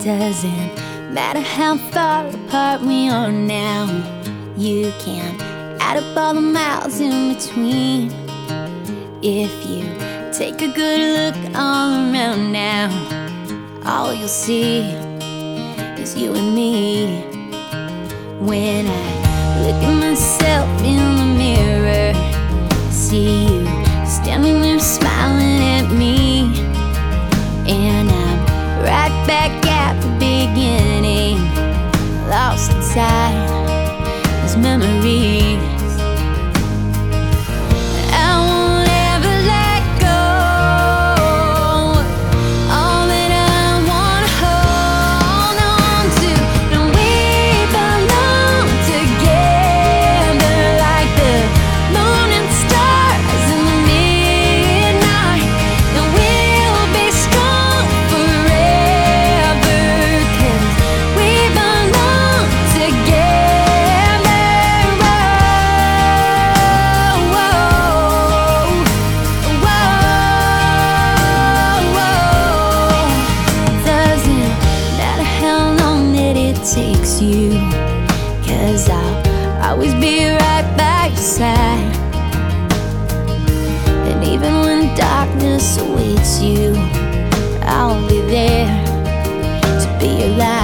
Doesn't matter how far apart we are now. You can add up all the miles in between. If you take a good look all around now, all you'll see is you and me. When I look at myself in the mirror, I see you standing there smiling at me. And I'm right back at the beginning, lost inside these memories. I won't ever let go. All that I wanna hold on to. And we belong together like the moon and stars in the midnight. And we'll be strong forever, 'cause we belong together. Whoa, whoa, whoa. Doesn't matter how long that it takes you, 'cause I'll always be right by your side. And even when darkness awaits you, I'll be there to be your light.